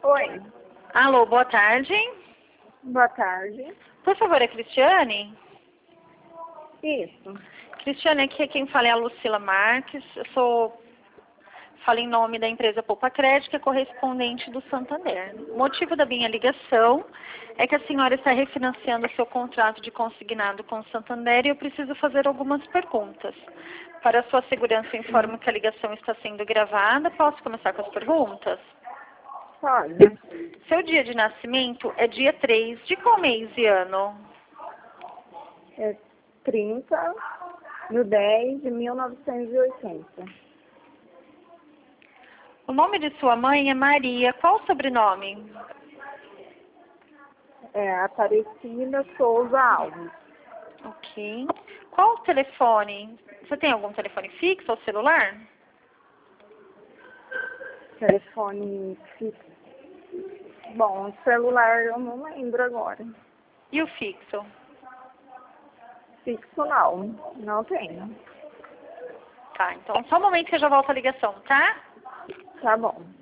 Oi, Alô, boa tarde. boa tarde. Por favor, é Cristiane? Isso. Cristiane, aqui quem fala é a Lucila Marques. Falo em nome da empresa Poupa Crédito, que é correspondente do Santander. O motivo da minha ligação é que a senhora está refinanciando o seu contrato de consignado com o Santander e eu preciso fazer algumas perguntas. Para a sua segurança, eu informo que a ligação está sendo gravada. Posso começar com as perguntas? Pode. Seu dia de nascimento é dia 3 de qual mês e ano? É 30/10/1980. O nome de sua mãe é Maria. Qual o sobrenome? É Aparecida Souza Alves. Ok. Qual o telefone? Você tem algum telefone fixo ou celular? Telefone fixo. Bom, celular eu não lembro agora. E o fixo? Fixo não tenho. Tá, então só um momento que eu já volto a ligação, tá? Tá bom.